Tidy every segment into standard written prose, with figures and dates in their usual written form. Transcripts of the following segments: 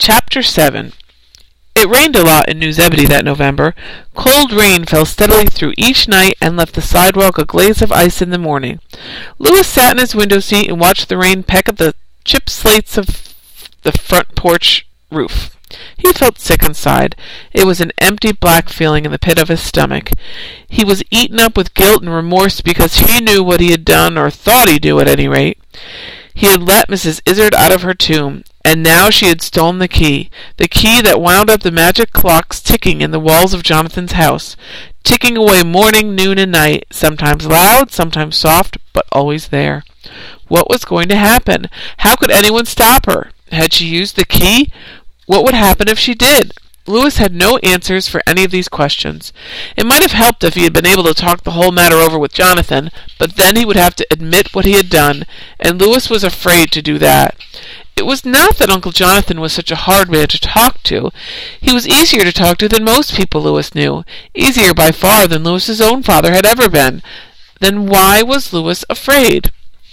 Chapter 7. It rained a lot in New Zebedee that November. Cold rain fell steadily through each night and left the sidewalk a glaze of ice in the morning. Louis sat in his window seat and watched the rain peck at the chipped slates of the front porch roof. He felt sick inside. It was an empty, black feeling in the pit of his stomach. He was eaten up with guilt and remorse because he knew what he had done, or thought he knew at any rate. He had let Mrs. Izzard out of her tomb, and now she had stolen the key that wound up the magic clocks ticking in the walls of Jonathan's house, ticking away morning, noon, and night, sometimes loud, sometimes soft, but always there. What was going to happen? How could anyone stop her? Had she used the key? What would happen if she did? Louis had no answers for any of these questions. It might have helped if he had been able to talk the whole matter over with Jonathan, but then he would have to admit what he had done, and Louis was afraid to do that. It was not that Uncle Jonathan was such a hard man to talk to. He was easier to talk to than most people Louis knew, easier by far than Louis's own father had ever been. Then why was Louis afraid?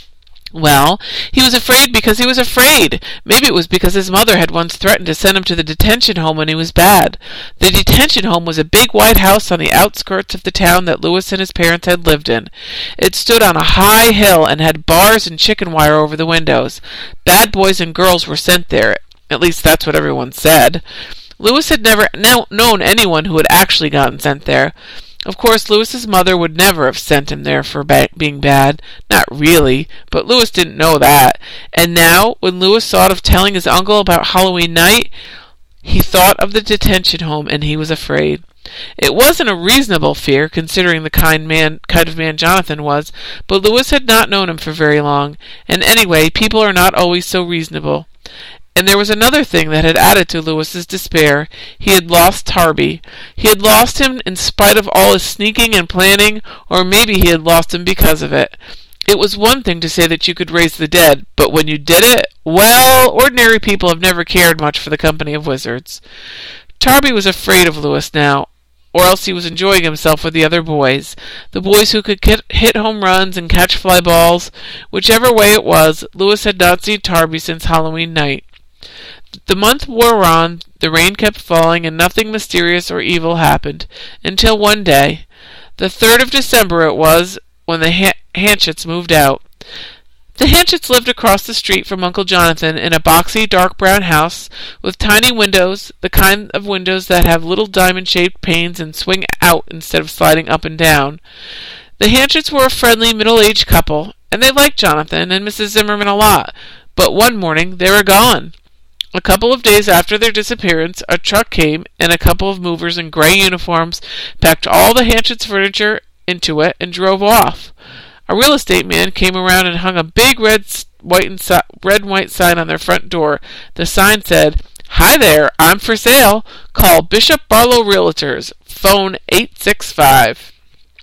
Well, he was afraid because he was afraid. Maybe it was because his mother had once threatened to send him to the detention home when he was bad. The detention home was a big white house on the outskirts of the town that Louis and his parents had lived in. It stood on a high hill and had bars and chicken wire over the windows. Bad boys and girls were sent there. At least that's what everyone said. Louis had never known anyone who had actually gotten sent there. Of course, Louis's mother would never have sent him there for being bad. Not really, but Louis didn't know that. And now, when Louis thought of telling his uncle about Halloween night, he thought of the detention home, and he was afraid. It wasn't a reasonable fear, considering the kind of man Jonathan was, but Louis had not known him for very long, and anyway, people are not always so reasonable. And there was another thing that had added to Louis's despair. He had lost Tarby. He had lost him in spite of all his sneaking and planning, or maybe he had lost him because of it. It was one thing to say that you could raise the dead, but when you did it, well, ordinary people have never cared much for the company of wizards. Tarby was afraid of Louis now, or else he was enjoying himself with the other boys, the boys who could hit home runs and catch fly balls. Whichever way it was, Louis had not seen Tarby since Halloween night. The month wore on, the rain kept falling, and nothing mysterious or evil happened, until one day, the 3rd of December it was, when the Hanchets moved out. The Hanchets lived across the street from Uncle Jonathan in a boxy, dark brown house, with tiny windows, the kind of windows that have little diamond-shaped panes and swing out instead of sliding up and down. The Hanchets were a friendly, middle-aged couple, and they liked Jonathan and Mrs. Zimmerman a lot, but one morning they were gone. A couple of days after their disappearance, a truck came, and a couple of movers in gray uniforms packed all the Hanchets' furniture into it and drove off. A real estate man came around and hung a big red, white sign on their front door. The sign said, "Hi there, I'm for sale. Call Bishop Barlow Realtors. Phone 865.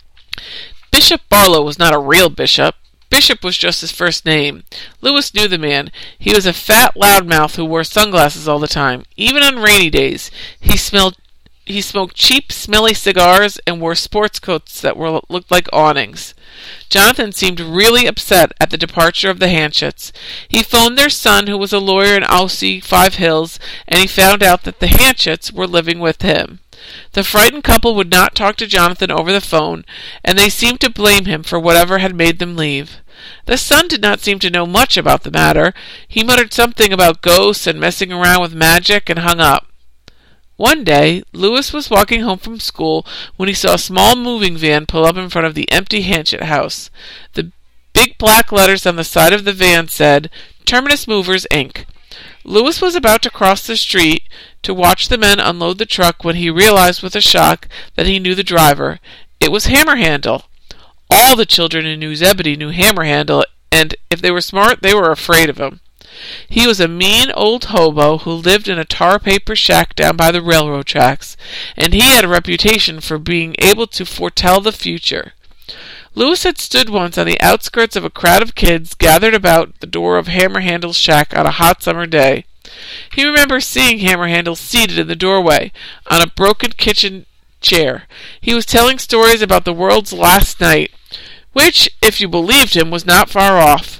Bishop Barlow was not a real bishop. Bishop was just his first name. Louis knew the man. He was a fat loudmouth who wore sunglasses all the time. Even on rainy days, he smoked cheap, smelly cigars and wore sports coats that looked like awnings. Jonathan seemed really upset at the departure of the Hanchets. He phoned their son, who was a lawyer in Aussey, 5 Hills, and he found out that the Hanchets were living with him. The frightened couple would not talk to Jonathan over the phone, and they seemed to blame him for whatever had made them leave. The son did not seem to know much about the matter. He muttered something about ghosts and messing around with magic and hung up. One day, Louis was walking home from school when he saw a small moving van pull up in front of the empty Hanchet house. The big black letters on the side of the van said, "Terminus Movers, Inc." Louis was about to cross the street to watch the men unload the truck when he realized with a shock that he knew the driver. It was Hammerhandle. All the children in New Zebedee knew Hammerhandle, and if they were smart, they were afraid of him. He was a mean old hobo who lived in a tar paper shack down by the railroad tracks, and he had a reputation for being able to foretell the future. Louis had stood once on the outskirts of a crowd of kids gathered about the door of Hammerhandle's shack on a hot summer day. He remembered seeing Hammerhandle seated in the doorway, on a broken kitchen chair. He was telling stories about the world's last night, which, if you believed him, was not far off.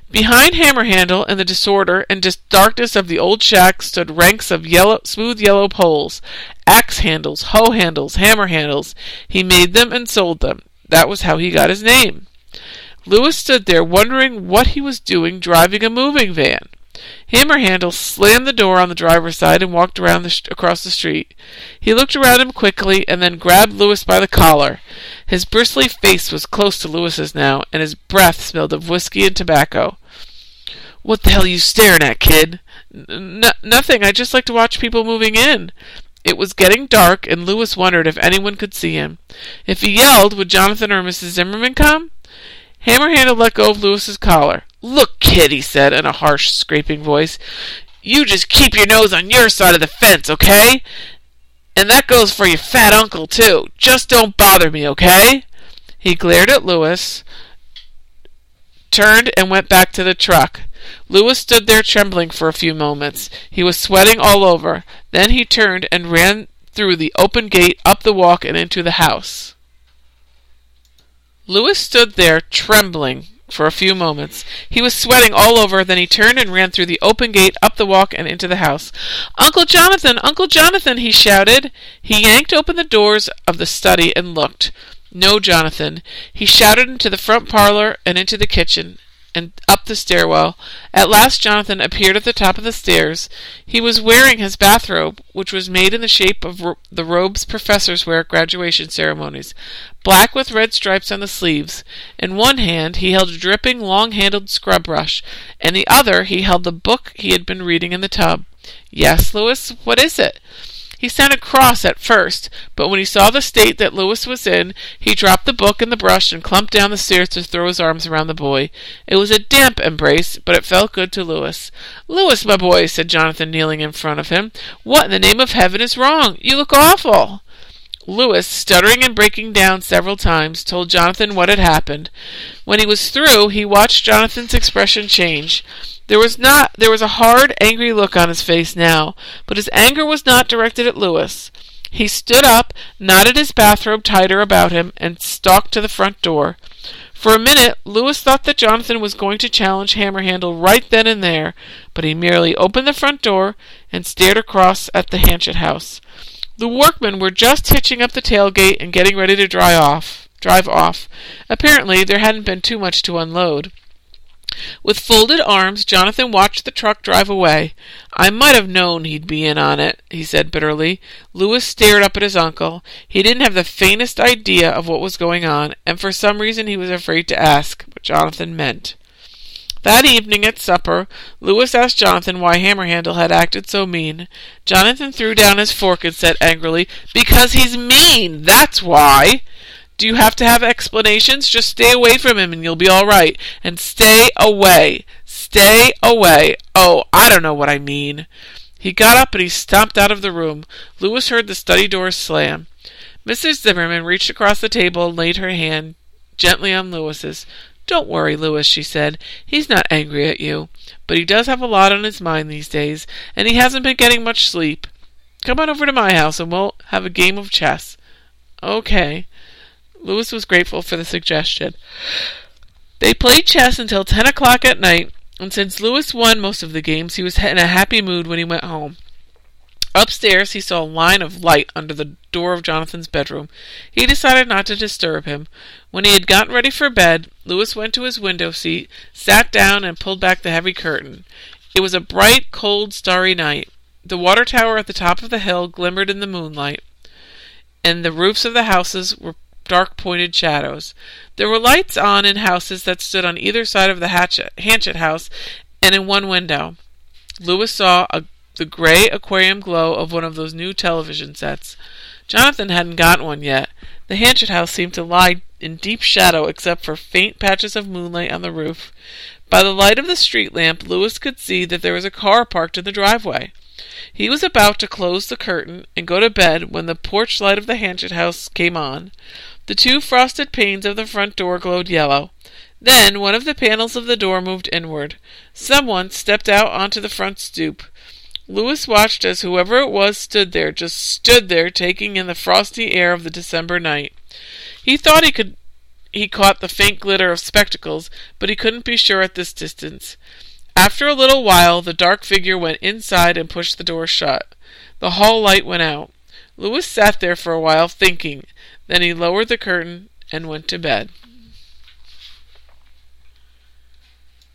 Behind Hammerhandle, in the disorder and darkness of the old shack, stood ranks of smooth yellow poles, axe handles, hoe handles, hammer handles. He made them and sold them. That was how he got his name. Louis stood there, wondering what he was doing driving a moving van. Hammerhandle slammed the door on the driver's side and walked across the street. He looked around him quickly and then grabbed Louis by the collar. His bristly face was close to Louis's now, and his breath smelled of whiskey and tobacco. "What the hell are you staring at, kid?" Nothing. I just like to watch people moving in." It was getting dark, and Louis wondered if anyone could see him. If he yelled, would Jonathan or Mrs. Zimmerman come? Hammerhandle let go of Louis's collar. "Look, kid," he said in a harsh, scraping voice, "you just keep your nose on your side of the fence, okay? And that goes for your fat uncle, too. Just don't bother me, okay?" He glared at Louis, turned, and went back to the truck. Louis stood there trembling for a few moments. He was sweating all over. Then he turned and ran through the open gate, up the walk, and into the house. Louis stood there trembling for a few moments. He was sweating all over. Then he turned and ran through the open gate, up the walk, and into the house. "Uncle Jonathan! Uncle Jonathan!" he shouted. He yanked open the doors of the study and looked. No Jonathan. He shouted into the front parlor and into the kitchen and up the stairwell. At last Jonathan appeared at the top of the stairs. He was wearing his bathrobe, which was made in the shape of the robes professors wear at graduation ceremonies, black with red stripes on the sleeves. In one hand he held a dripping, long-handled scrub brush. In the other he held the book he had been reading in the tub. "Yes, Louis, what is it?" He sounded cross at first, but when he saw the state that Louis was in, he dropped the book and the brush and clumped down the stairs to throw his arms around the boy. It was a damp embrace, but it felt good to Louis. "Louis, my boy," said Jonathan, kneeling in front of him, "what in the name of heaven is wrong? You look awful." Louis, stuttering and breaking down several times, told Jonathan what had happened. When he was through, he watched Jonathan's expression change. There was a hard, angry look on his face now, but his anger was not directed at Louis. He stood up, knotted his bathrobe tighter about him, and stalked to the front door. For a minute, Louis thought that Jonathan was going to challenge Hammerhandle right then and there, but he merely opened the front door and stared across at the Hanchett house. The workmen were just hitching up the tailgate and getting ready to drive off. Apparently, there hadn't been too much to unload. With folded arms, Jonathan watched the truck drive away. "I might have known he'd be in on it," he said bitterly. Louis stared up at his uncle. He didn't have the faintest idea of what was going on, and for some reason he was afraid to ask what Jonathan meant. That evening at supper, Louis asked Jonathan why Hammerhandle had acted so mean. Jonathan threw down his fork and said angrily, "Because he's mean, that's why." "Do you have to have explanations? Just stay away from him and you'll be all right. And stay away. Stay away. Oh, I don't know what I mean." He got up and he stomped out of the room. Louis heard the study doors slam. Mrs. Zimmerman reached across the table and laid her hand gently on Louis's. "Don't worry, Louis," she said. "He's not angry at you. But he does have a lot on his mind these days, and he hasn't been getting much sleep. Come on over to my house and we'll have a game of chess." "Okay." Louis was grateful for the suggestion. They played chess until 10 o'clock at night, and since Louis won most of the games, he was in a happy mood when he went home. Upstairs, he saw a line of light under the door of Jonathan's bedroom. He decided not to disturb him. When he had gotten ready for bed, Louis went to his window seat, sat down, and pulled back the heavy curtain. It was a bright, cold, starry night. The water tower at the top of the hill glimmered in the moonlight, and the roofs of the houses were dark pointed shadows. There were lights on in houses that stood on either side of the Hanchett house and in one window. Louis saw the gray aquarium glow of one of those new television sets. Jonathan hadn't got one yet. The Hanchett house seemed to lie in deep shadow except for faint patches of moonlight on the roof. By the light of the street lamp, Louis could see that there was a car parked in the driveway. He was about to close the curtain and go to bed when the porch light of the Hanchett house came on. The two frosted panes of the front door glowed yellow. Then one of the panels of the door moved inward. Someone stepped out onto the front stoop. Louis watched as whoever it was stood there, taking in the frosty air of the December night. He thought he could he caught the faint glitter of spectacles, but he couldn't be sure at this distance. After a little while the dark figure went inside and pushed the door shut. The hall light went out. Louis sat there for a while thinking. Then he lowered the curtain and went to bed.